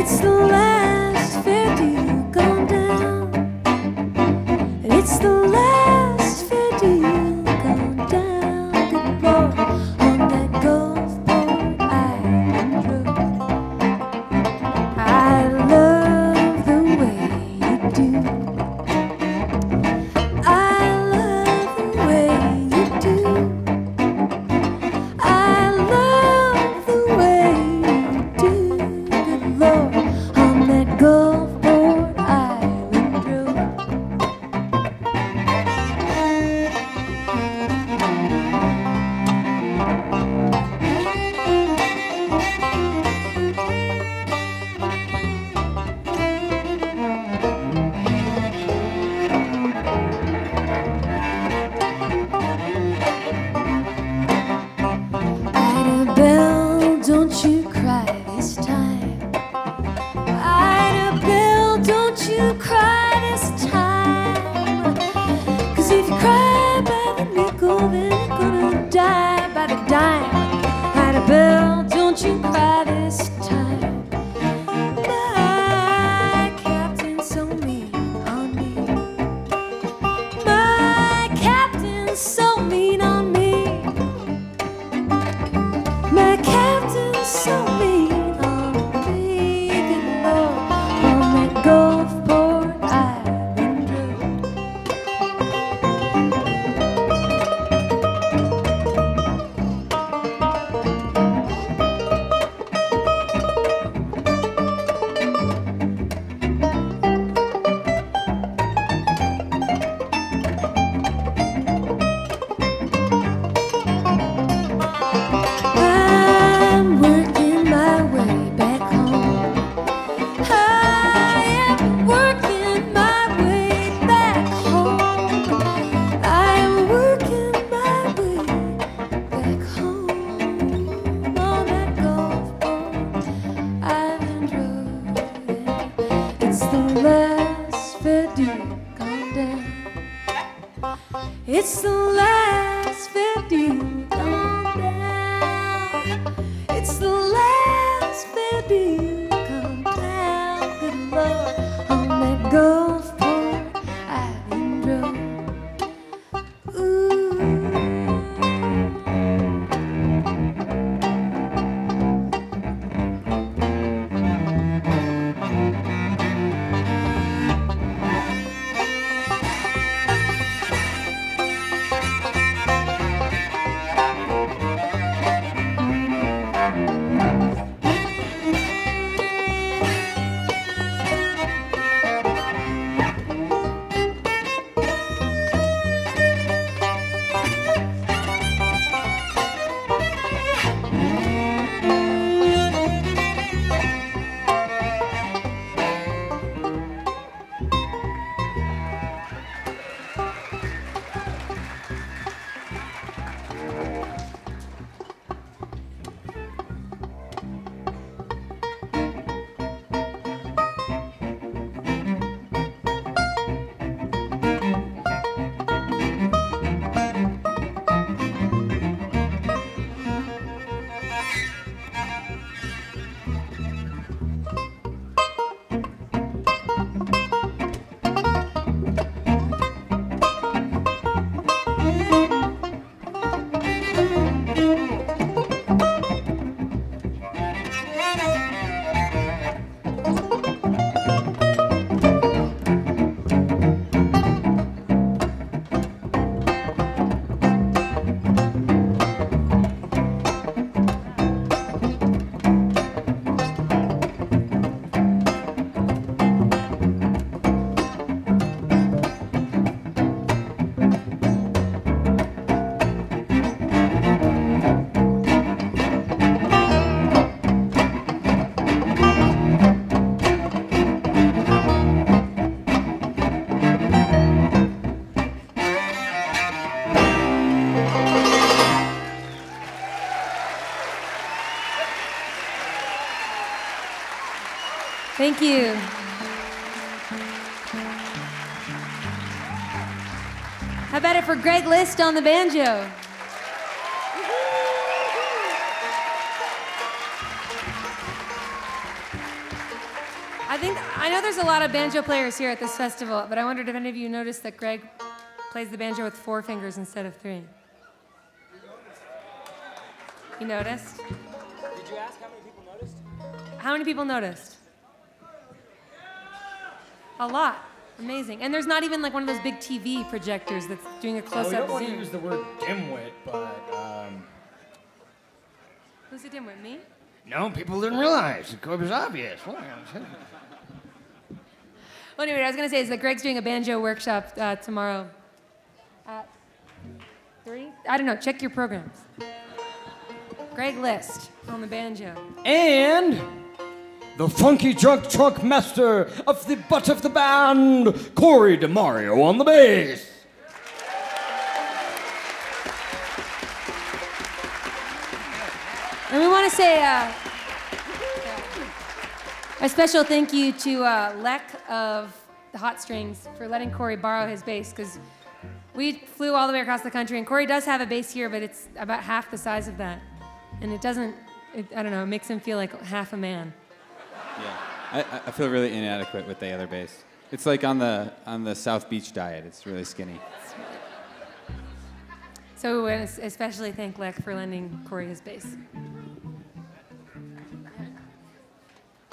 Thank you. How about it for Greg List on the banjo? I know there's a lot of banjo players here at this festival, but I wondered if any of you noticed that Greg plays the banjo with 4 fingers instead of 3. You noticed? Did you ask how many people noticed? How many people noticed? A lot. Amazing. And there's not even like one of those big TV projectors that's doing a We close-up don't want to zoom. use the word dimwit, but Who's a dimwit? Me? no, people didn't realize. It was obvious. Well, anyway, what I was going to say is that Greg's doing a banjo workshop tomorrow at 3? I don't know. Check your programs. Greg List on the banjo. And the funky drunk trunk master of the butt of the band, Corey DeMario on the bass. And we want to say a special thank you to Lek of the Hot Strings for letting Corey borrow his bass, because we flew all the way across the country, and Corey does have a bass here, but it's about half the size of that. And it doesn't, I don't know, it makes him feel like half a man. Yeah, I feel really inadequate with the other bass. It's like on the South Beach diet. It's really skinny. So we want to especially thank Lek for lending Corey his bass.